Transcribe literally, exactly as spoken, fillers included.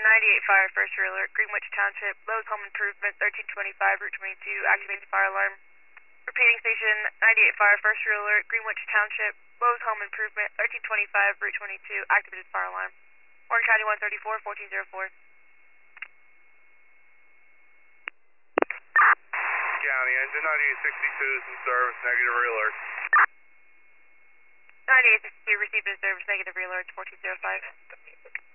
ninety-eight Fire, first rear alert, Greenwich Township, Lowe's Home Improvement, thirteen twenty-five, Route twenty-two, activated fire alarm. Repeating station, ninety-eight Fire, first rear alert, Greenwich Township, Lowe's Home Improvement, thirteen twenty-five, Route twenty-two, activated fire alarm. Orange County one thirty-four, fourteen oh four. County, engine ninety-eight sixty-two is in service, negative rear alert. ninety-eight sixty-two, received in service, negative rear alert, fourteen oh five.